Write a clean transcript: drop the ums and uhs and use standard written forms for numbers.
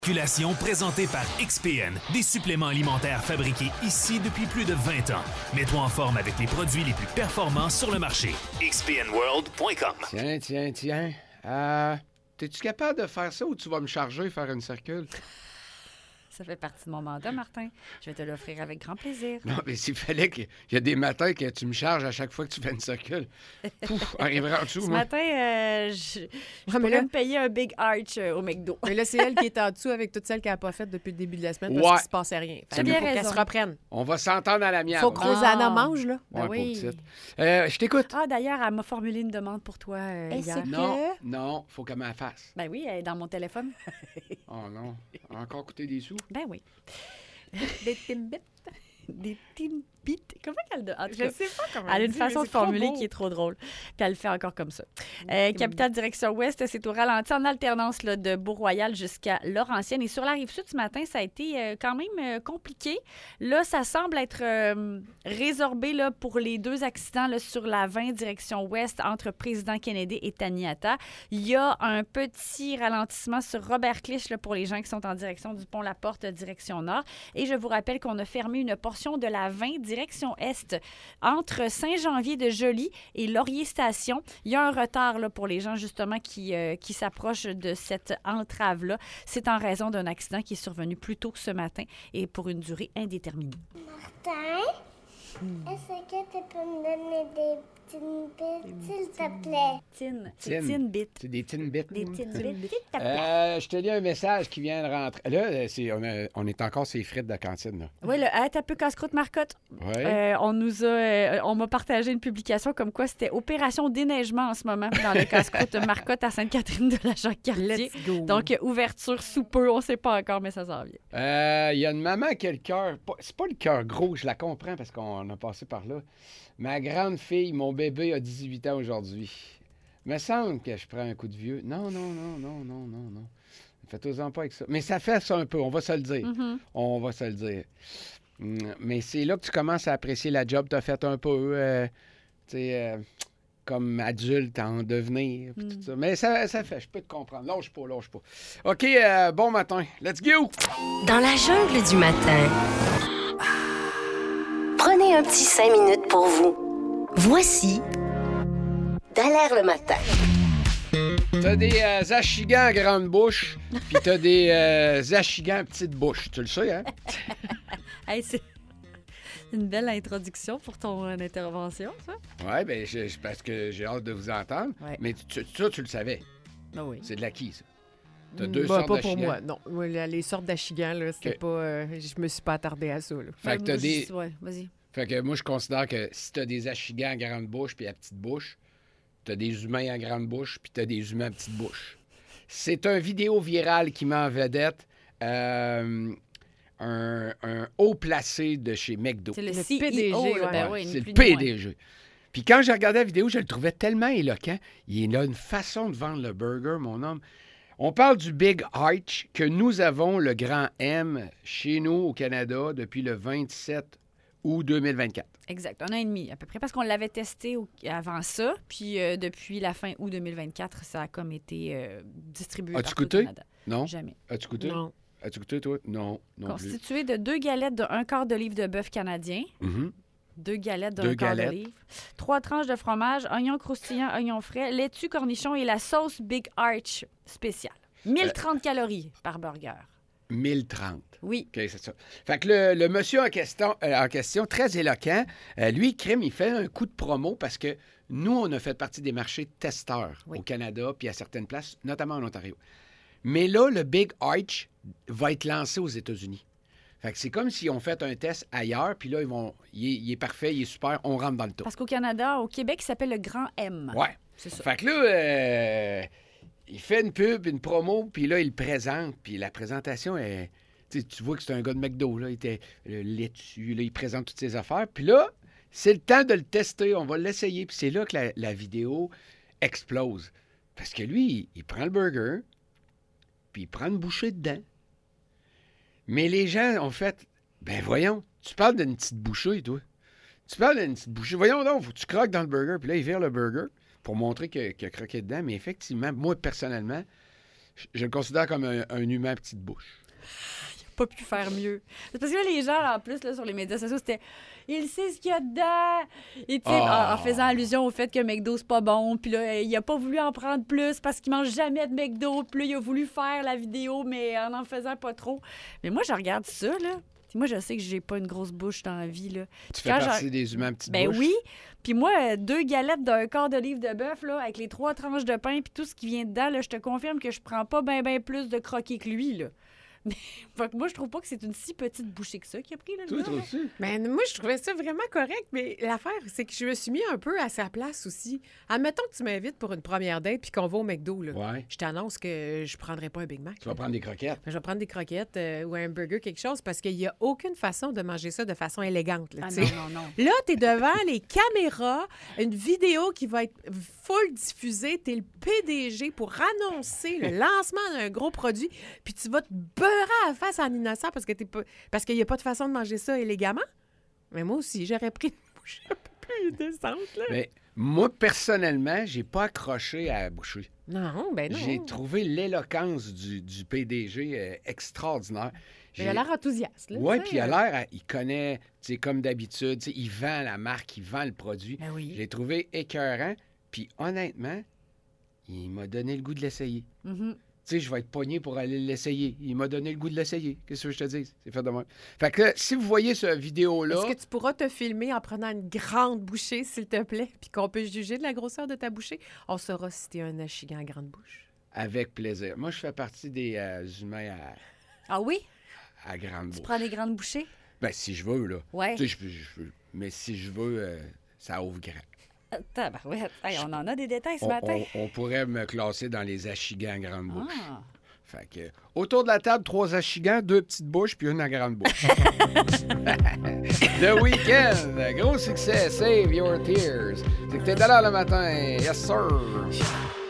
Circulation présentée par XPN, des suppléments alimentaires fabriqués ici depuis plus de 20 ans. Mets-toi en forme avec les produits les plus performants sur le marché. XPNWorld.com. Tiens. T'es-tu capable de faire ça ou tu vas me charger faire une circule? Ça fait partie de mon mandat, Martin. Je vais te l'offrir avec grand plaisir. Non, mais s'il fallait qu'il y a des matins que tu me charges à chaque fois que tu fais une circule. Pouf, arriverait en dessous, Ce moi. matin, je pourrais me payer un Big Arch au McDo. Mais là, c'est elle qui est en dessous avec toutes celles qu'elle n'a pas faites depuis le début de la semaine parce Ouais. qu'il ne se passait rien. T'as bien faut qu'elle raison. se reprenne. On va s'entendre à la mienne. Faut que Rosanna mange, là. Ben Ouais, oui. pauvre petite. Je t'écoute. Ah, d'ailleurs, elle m'a formulé une demande pour toi hier. Non, faut qu'elle m'en fasse. Ben oui, elle est dans mon téléphone. Oh non, encore coûter des sous? Ben oui. Des Timbits. Des Timbits. Comment qu'elle... En tout cas, sais pas comment elle a une façon de formuler qui est trop drôle. Puis elle le fait encore comme ça. Capitale direction ouest, c'est au ralenti en alternance là, de Beau-Royal jusqu'à Laurentienne. Et sur la Rive-Sud, ce matin, ça a été quand même compliqué. Là, ça semble être résorbé là, pour les deux accidents là, sur la 20 direction ouest entre Président Kennedy et Taniata. Il y a un petit ralentissement sur Robert Clich là, pour les gens qui sont en direction du pont La Porte, direction nord. Et je vous rappelle qu'on a fermé une portion de la 20 direction est entre Saint-Janvier-de-Joly et Laurier-Station. Il y a un retard là, pour les gens justement qui s'approchent de cette entrave-là. C'est en raison d'un accident qui est survenu plus tôt ce matin et pour une durée indéterminée. Martin, est-ce que tu peux me donner des petites bits, s'il te plaît? C'est Tinbit. C'est des Tinbits. Des Tinbit. Je te lis un message qui vient de rentrer. Là, on est encore sur les frites de la cantine. Là. Oui, le t'as peu casse-croûte Marcotte. Ouais. On m'a partagé une publication comme quoi c'était opération déneigement en ce moment dans le casse-croûte Marcotte à Sainte-Catherine de la Jacques-Cartier. Let's go. Donc, ouverture sous peu, on ne sait pas encore, mais ça s'en vient. Il y a une maman qui a le cœur. C'est pas le cœur gros, je la comprends parce qu'on a passé par là. Ma grande fille, mon bébé a 18 ans aujourd'hui. Me semble que je prends un coup de vieux. Non. Faites-en pas avec ça. Mais ça fait ça un peu, on va se le dire. Mm-hmm. On va se le dire. Mais c'est là que tu commences à apprécier la job que tu as faite un peu, comme adulte en devenir. Puis tout ça. Mais ça fait, je peux te comprendre. Lâche pas. OK, bon matin. Let's go! Dans la jungle du matin, prenez un petit 5 minutes pour vous. Voici Dallaire le matin. T'as des achigans à grande bouche, puis t'as des achigans à petite bouche. Tu le sais, hein? Hey, c'est une belle introduction pour ton intervention, ça. Oui, bien, parce que j'ai hâte de vous entendre. Ouais. Mais ça, tu le savais. Ah oui. C'est de l'acquis, ça. T'as deux Bah, sortes pas pour d'achigans. moi, non. Moi, les sortes d'achigans, là, c'était Ok. pas... je me suis pas attardée à ça, là. Fait que t'as des... Ouais, vas-y. Fait que moi, je considère que si t'as des achigans à grande bouche puis à petite bouche, t'as des humains à grande bouche puis t'as des humains à petite bouche. C'est un vidéo viral qui met en vedette un haut placé de chez McDo. C'est le Le CEO, PDG, là, ouais. ben Ouais, oui, ni c'est plus le ni moins. PDG. Puis quand j'ai regardé la vidéo, je le trouvais tellement éloquent. Il a une façon de vendre le burger, mon homme. On parle du Big Arch, que nous avons le grand M chez nous au Canada depuis le 27 août 2024. Exact, un an et demi à peu près, parce qu'on l'avait testé avant ça, puis depuis la fin août 2024, ça a comme été distribué As-tu partout au goûté? Canada. Non? Jamais. As-tu goûté? Non. As-tu goûté, toi? Non plus. Constitué de 2 galettes de 1 quart de livre de bœuf canadien, Mhm. 2 galettes de Deux 1 quart de galettes. livre, 3 tranches de fromage, oignons croustillants, oignons frais, laitue, cornichon et la sauce Big Arch spéciale. 1030 calories par burger. 1030. Oui. OK, c'est ça. Fait que le monsieur en question, très éloquent, lui, crime, il fait un coup de promo parce que nous, on a fait partie des marchés testeurs Oui. au Canada puis à certaines places, notamment en Ontario. Mais là, le Big Arch va être lancé aux États-Unis. Fait que c'est comme si on fait un test ailleurs, puis là, il est parfait, il est super, on rentre dans le tas. Parce qu'au Canada, au Québec, il s'appelle le Grand M. Ouais. C'est ça. Fait que là, il fait une pub, une promo, puis là, il le présente, puis la présentation est... Tu vois que c'est un gars de McDo, là, il était laitue, là, il présente toutes ses affaires. Puis là, c'est le temps de le tester, on va l'essayer. Puis c'est là que la vidéo explose. Parce que lui, il prend le burger, puis il prend une bouchée dedans. Mais les gens ont fait, ben voyons, tu parles d'une petite bouchée, toi. Tu parles d'une petite bouchée. Voyons donc, faut que tu croques dans le burger. Puis là, il vire le burger pour montrer qu'il a croqué dedans. Mais effectivement, moi, personnellement, Je le considère comme un humain à petite bouche. Pas pu faire mieux. C'est parce que là, les gens, en plus, là, sur les médias sociaux, c'était « Il sait ce qu'il y a dedans! » Et tu sais, en faisant allusion au fait que McDo, c'est pas bon. Puis là, il a pas voulu en prendre plus parce qu'il mange jamais de McDo. Puis là, il a voulu faire la vidéo, mais en faisant pas trop. Mais moi, je regarde ça, là. Moi, je sais que j'ai pas une grosse bouche dans la vie, là. Tu fais partie des humains à petite bouche? Ben oui. Puis moi, 2 galettes d'un quart de livre de bœuf, là, avec les 3 tranches de pain puis tout ce qui vient dedans, là, je te confirme que je prends pas ben plus de croquis que lui, là. Mais fait que moi, je trouve pas que c'est une si petite bouchée que ça qu'il a pris, là, le Toi, gars, toi là. aussi? Ben, moi, je trouvais ça vraiment correct, mais l'affaire, c'est que je me suis mis un peu à sa place aussi. Admettons que tu m'invites pour une première date puis qu'on va au McDo, là. Ouais. Je t'annonce que je prendrai pas un Big Mac. Tu vas prendre des croquettes. Je vais prendre des croquettes ou un burger, quelque chose, parce qu'il n'y a aucune façon de manger ça de façon élégante, là, Ah tu sais. non. Là, t'es devant les caméras, une vidéo qui va être full diffusée. T'es le PDG pour annoncer le lancement d'un gros produit, puis tu vas te beurrer à la face en innocent parce qu'il n'y a pas de façon de manger ça élégamment. Mais moi aussi, j'aurais pris une bouchée un peu plus décente, là. Mais moi, personnellement, j'ai pas accroché à la bouchée. Non, ben non. J'ai trouvé l'éloquence du PDG extraordinaire. Il a l'air enthousiaste, là. Oui, tu sais. puis il a l'air, il connaît, tu sais, comme d'habitude, tu sais, il vend la marque, il vend le produit. Ben oui. Je l'ai trouvé écœurant, puis honnêtement, il m'a donné le goût de l'essayer. Mhm. Tu sais, je vais être pogné pour aller l'essayer. Il m'a donné le goût de l'essayer. Qu'est-ce que je te dis? C'est fait de même. Fait que là, si vous voyez cette vidéo-là... Est-ce que tu pourras te filmer en prenant une grande bouchée, s'il te plaît, puis qu'on peut juger de la grosseur de ta bouchée? On saura si t'es un achigan à grande bouche. Avec plaisir. Moi, je fais partie des humains Ah oui? à grande bouche. Tu prends des grandes bouchées? Ben, si je veux, là. Ouais. Tu sais, je veux. Mais si je veux, ça ouvre grand. Tabarouette. Hey, on en a des détails ce matin. On pourrait me classer dans les achigans à grande bouche. Ah. Fait que, autour de la table, 3 achigans, 2 petites bouches, puis une à grande bouche. The Weeknd, gros succès, Save Your Tears. C'est que t'es là le matin. Yes, sir.